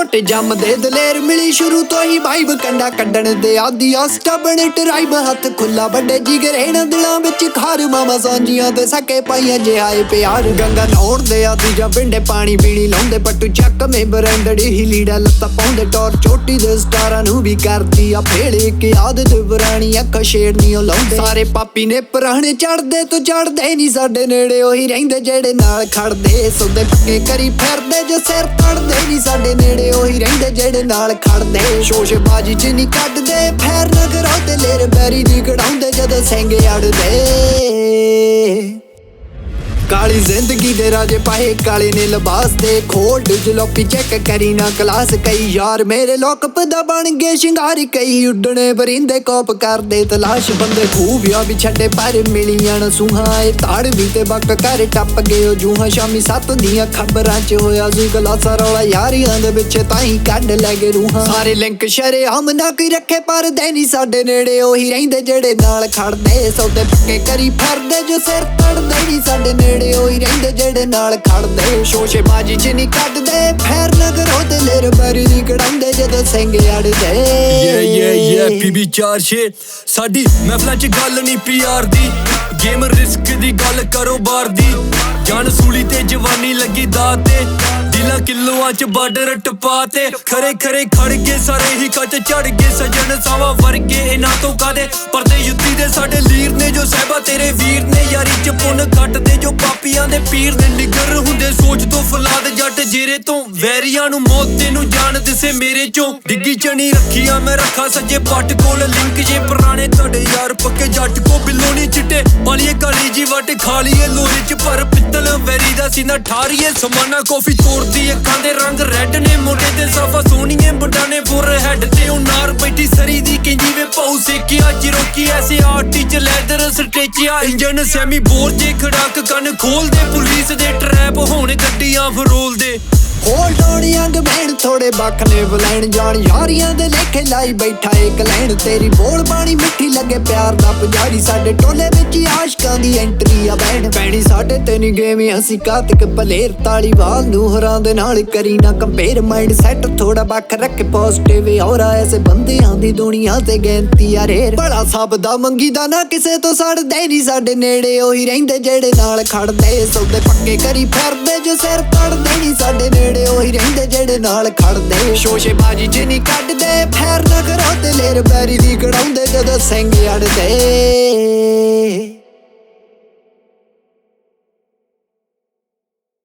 ਜੱਟ ਜੰਮਦੇ ਦਲੇਰ ਮਿਲੀ ਸ਼ੁਰੂ ਤੋਂ ਹੀ ਵਾਈਬ ਕੰਡਾ ਕੱਢਣ ਦੇ ਆਦੀ ਆ ਸਟਬਣ ਟਰਾਈਬ ਹੱਥ ਖੁੱਲਾ ਵੱਡੇ ਜਿਗਰੇ ਨਾ ਦਿਲਾਂ ਵਿੱਚ ਖਾਰ ਮਾਮਾ ਸਾਂਝੀਆਂ ਤੇ ਸਕੇ ਪਾਈਆਂ ਜਿਹਾਏ ਪਿਆਰ ਗੰਗਾ ਨਹਾਉਣ ਦੇ ਆਦੀ ਜਾਂ ਪਿੰਡੇ ਪਾਣੀ ਪੀਣੀ ਲਾਉਂਦੇ ਪੱਟੂ ਚੱਕ ਮੇ ਬਰੰਡੜੀ ਹੀ ਲੀੜਾ ਲੱਤਾਂ ਪਾਉਂਦੇ ਟੌਰ ਚੋਟੀ ਦੇ ਸਟਾਰਾਂ ਨੂੰ ਵੀ ਕਰਦੀ ਆ ਫੇੜੇ ਕਿ ਆਦਤ ਪੁਰਾਣੀ ਅੱਖਾਂ ਸ਼ੇਰਨੀਆਂ ਲਾਉਂਦੇ ਸਾਰੇ ਪਾਪੀ ਨੇ ਪੁਰਾਣੇ ਚੜਦੇ ਤੋਂ ਚੜਦੇ ਨਹੀਂ ਸਾਡੇ ਨੇੜੇ ਉਹੀ ਰਹਿੰਦੇ ਜਿਹੜੇ ਨਾਲ ਖੜਦੇ ਸੌਦੇ ਪੱਕੇ ਕਰੀ ਫਿਰਦੇ ਜੋ ਸਿਰ ਤੜਦੇ ਨਹੀਂ ਸਾਡੇ ਨੇੜੇ ਉਹੀ ਰਹਿੰਦੇ ਜਿਹੜੇ ਨਾਲ ਖੜਦੇ ਸ਼ੋਸ਼ੇਬਾਜ਼ੀ ਚ ਨਹੀਂ ਕੱਢਦੇ ਫੇਰ ਨਾ ਕਰੋ ਤੇ ਲੇਰ ਬੈਰੀ ਦੀ ਕਢਾਉਂਦੇ ਜਦੋਂ ਸਿੰਘ ਅੜਦੇ ਕਾਲੀ ਜ਼ਿੰਦਗੀ ਦੇ ਰਾਜੇ ਪਾਏ ਕਾਲੇ ਨੇ ਲਿਬਾਸ ਦੇ ਖੋਲਡ ਜਲੋਪੀ ਚੈੱਕ ਕਰੀ ਨਾ ਕਲਾਸ ਕਈ ਯਾਰ ਮੇਰੇ ਲੋਕਪ ਦਾ ਬਣ ਗਏ ਸ਼ਿੰਗਾਰੀ ਕਈ ਉੱਡਣੇ ਪਰਿੰਦੇ ਕੋਪ ਕਰਦੇ ਤਲਾਸ਼ ਬੰਦੇ ਖੂਬਿਆ ਵੀ ਛੱਡੇ ਪਰ ਮਿਲੀਆਂ ਨਾ ਸੁਹਾ ਇਹ ਤਾੜ ਵੀ ਤੇ ਬੱਕ ਕਰ ਟੱਪ ਗਏ ਉਹ ਜੂਹਾ ਸ਼ਾਮੀ 7 ਦੀਆਂ ਖਬਰਾਂ ਚ ਹੋਇਆ ਸੀ ਗਲਾਸਾ ਰੌਲਾ ਯਾਰੀਆਂ ਦੇ ਵਿੱਚ ਤਾਂ ਹੀ ਕੱਢ ਲੈ ਗਏ ਰੂਹਾਂ ਸਾਰੇ ਲਿੰਕ ਸ਼ਰੇਆਮ ਨਾ ਕੋਈ ਰੱਖੇ ਪਰ ਦੇ ਨਹੀਂ ਸਾਡੇ ਨੇੜੇ ਉਹੀ ਰਹਿੰਦੇ ਜਿਹੜੇ ਨਾਲ ਖੜਦੇ ਸੌਦੇ ਪੱਕੇ ਕਰੀ ਫਿਰਦੇ ਜੋ ਸਿਰ ਤੜਦੇ ਨਹੀਂ ਸਾਡੇ ਨੇੜੇ ਉਹੀ ਰਹਿੰਦੇ ਜਿਹੜੇ ਨਾਲ ਖੜਦੇ ਸ਼ੋਸ਼ੇਬਾਜ਼ੀ ਚ ਨਹੀਂ ਕੱਢਦੇ ਫੇਰ ਨਾ ਕਰੋ ਤੇ ਲੇਰ ਬੈਰੀ ਦੀ ਕਢਾਉਂਦੇ ਜਦੋਂ ਸਿੰਘ ਅੜਦੇ ਪੀਬੀ 4-6 ਸਾਡੀ ਮਹਿਫਲਾਂ ਚ ਗੱਲ ਨਹੀਂ ਪੀਆਰ ਦੀ ਗੇਮ ਰਿਸਕ ਦੀ ਗੱਲ ਕਰੋ ਬਾਰ ਦੀ ਜਾਨ ਸੂਲੀ ਤੇ ਜਵਾਨੀ ਲੱਗੀ ਦਾਤ ਤੇ ਦਿਲਾਂ ਕਿਲੋਆਂ ਚ ਬਾਰਡਰ ਟਪਾ ਤੇ ਖਰੇ ਖਰੇ ਖੜ ਕੇ ਸਾਰੇ ਹੀ ਕੱਚ ਚੜ ਕੇ ਸਜਣ ਸਾਵਾ ਵਰਗੇ ਇਹਨਾਂ ਤੋਂ ਕਾਦੇ ਪਰਦੇ ਯੁੱਤੀ ਦੇ ਸਾਡੇ ਲੀਰ ਨੇ ਜੋ ਸਹਿਬਾ ਤੇਰੇ ਵੀਰ ਨੇ ਯਾਰੀ ਚ ਪੁੰਨ ਕੱਟਦੇ ਜੋ ਪਾਪੀਆਂ ਦੇ ਪੀਰ ਨੇ ਨਿਗਰ ਹੁੰਦੇ ਸੋਚ ਤੋਂ ਫਲਾਦ ਜੱਟ ਜੇਰੇ ਤੋਂ ਵੈਰੀਆਂ ਨੂੰ ਮੌਤ ਤੈਨੂੰ ਜਾਣ ਦਿਸੇ ਮੇਰੇ ਚੋਂ ਡਿੱਗੀ ਚਣੀ ਰੱਖੀਆਂ ਮੈਂ ਰੱਖਾਂ ਸੱਜੇ ਪੱਟ ਕੋਲ ਲਿੰਕ ਜੇ ਪੁਰਾਣੇ ਤੁਹਾਡੇ ਯਾਰ ਪੱਕੇ ਜੱਟ ਕੋ ਬਿੱਲੋਣੀ ਚਿੱਟੇ ਪਾਲੀਏ ਕਾਲੀ ਜੀ ਵੱਟ ਖਾ ਲਈਏ ਲੋਰੇ ਚ ਪਰ ਪਿੱਤਲ ਵੈਰੀ ਦਾ ਸੀਨਾ ਠਾਰੀਏ ਸਮਾਨਾ ਕਾਫੀ ਤੋੜਦੀ ਅੱਖਾਂ ਦੇ ਰੰਗ ਰੈੱਡ ਨੇ ਮੋਢੇ ਤੇ ਸਾਫਾ ਸੋਹਣੀਏ ਮੁੰਡਾ ਨੇ ਫੋਰ ਹੈਡ ਤੇ ਉਹ ਨਾਰ ਬੈਠੀ ਸਰੀ ਦੀ ਕਹਿੰਦੀ ਵੇ ਪਾਉ ਸੇਕਿਆ ਚਿਰੋਕੀ ਐਸੇ ਆਰਟੀ ਚ ਲੈਦਰ ਸਟੇਚਿਆ ਇੰਜਨ ਸੈਮੀ ਬੋਰ ਜੇ ਖੜਾਕ ਕੰਨ ਖੋਲਦੇ ਪੁਲਿਸ ਦੇ ਟਰੈਪ ਹੋਣ ਗੱਡੀਆਂ ਫਰੋਲਦੇ ਹੋਲਡ ਔਨ ਯੰਗ ਮੈਨ ਥੋੜੇ ਬੱਖ ਨੇ ਬਲੈਣ ਜਾਣ ਯਾਰੀਆਂ ਦੇ ਲੇਖੇ ਲਾਈ ਬੈਠਾ ਇੱਕ ਲੈਣ ਤੇਰੀ ਬੋਲ ਬਾਣੀ ਮਿੱਠੀ ਲੱਗੇ ਪਿਆਰ ਦਾ ਪੁਜਾਰੀ ਸਾਡੇ ਟੋਲੇ ਵਿੱਚ ਆਸ਼ਕਾਂ ਦੀ ਐਂਟਰੀ ਆ ਬੈਣ ਪੈਣੀ ਸਾਡੇ ਤੇ ਨੀ ਗੇਮ ਅਸੀਂ ਕਾਤਕ ਪਲੇਰ ਤਾਲੀਵਾਲ ਨੂੰ ਹਰਾਂ ਦੇ ਨਾਲ ਕਰੀ ਨਾ ਕੰਪੇਅਰ ਮਾਈਂਡ ਸੈਟ ਥੋੜਾ ਬੱਖ ਰੱਖ ਪੋਜ਼ਿਟਿਵ ਔਰ ਐਸੇ ਬੰਦਿਆਂ ਦੀ ਦੁਨੀਆ ਤੇ ਗਿਣਤੀ ਆ ਰੇਰ ਬੜਾ ਸਭ ਦਾ ਮੰਗੀ ਦਾ ਨਾ ਕਿਸੇ ਤੋਂ ਸੜਦੇ ਨਹੀਂ ਸਾਡੇ ਨੇੜੇ ਉਹੀ ਰਹਿੰਦੇ ਜਿਹੜੇ ਨਾਲ ਖੜਦੇ ਸੌਦੇ ਪੱਕੇ ਕਰੀ ਫਿਰਦੇ ਜੋ ਸਿਰ ਤੜਦੇ ਨਹੀਂ ਸਾਡੇ ਨੇੜੇ ਉਹੀ ਰਹਿੰਦੇ ਜਿਹੜੇ ਨਾਲ ਖੜਦੇ ਸ਼ੋਸ਼ੇਬਾਜ਼ੀ ਚ ਨਹੀਂ ਕੱਢਦੇ ਫੇਰ ਨਾ ਕਰੋ ਤੇ ਲੇਰ ਬੈਰੀ ਦੀ ਕਢਾਉਂਦੇ ਜਦੋਂ ਸਿੰਘ ਅੜਦੇ